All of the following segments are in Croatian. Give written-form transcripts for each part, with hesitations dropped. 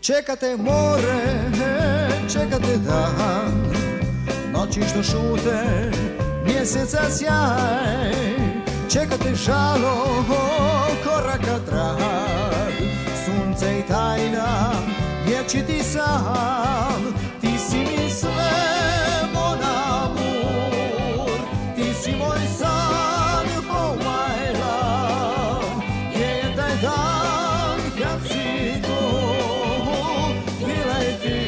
Čeka te more, čeka te dan, noći što šute, mjeseca sjaj. Čeka te žalo, koraka trag, sunce i tajna, vječiti san. Ti si mi sve, mon amour, ti si moj san, oh my love. Gdje je taj dan kad si tu, bila je ti.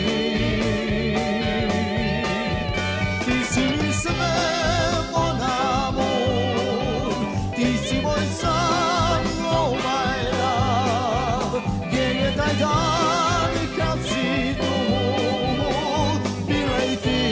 Ti si mi sve, mon amour, ti si moj san, oh my love. Gdje je taj dan kad si tu, bila je ti.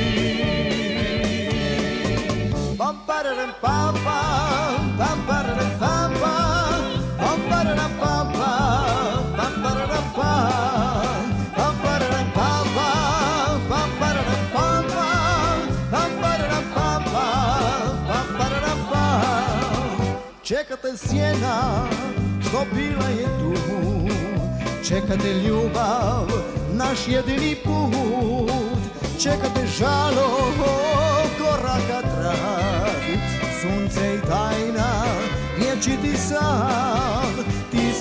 Pam pararam pam pam, pam pararam pam pam, pam pararam pam pam, pam pararam pam, pam pararam pam pam, pam pararam pam pam, pam pararam pam pam, pam pararam pam. Čeka te sjena što bila je tu, čeka te ljubav, naš jedini put. Čeka te žalo, koraka trag, sunce i tajna, vječiti san. Ti